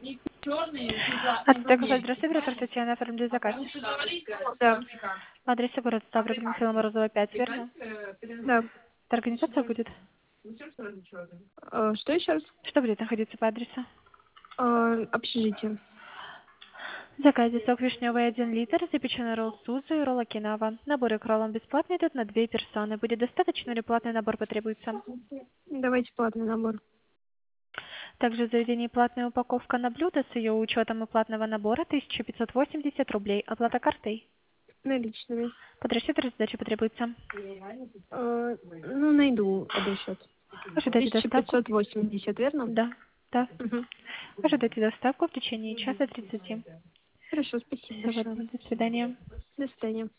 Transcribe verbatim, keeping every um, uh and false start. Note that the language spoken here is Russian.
А также здравствуйте, оператор Татьяна, оформляю заказ. Да, Адрес город Ставрополь, Михаила Морозова, пять, верно? да. Это организация будет? Э, Что еще раз? Что будет находиться по адресу? Э, Общежитие. В заказе сок вишневый один литр, запеченный ролл Сузу и ролл Окинава. Наборы к роллам бесплатно идут на две персоны. Будет достаточно или платный набор потребуется? Давайте платный набор. Также в заведении платная упаковка на блюдо с ее учетом и платного набора тысяча пятьсот восемьдесят рублей. Оплата картой. Наличными. Под расчет раздачи потребуется. Э, Ну, найду подсчет. Ожидайте Тысяча доставку. пятьсот восемьдесят, верно? Да, да. Угу. Ожидайте доставку в течение часа тридцати. Хорошо, спасибо Всего большое. доброго, до свидания. До свидания.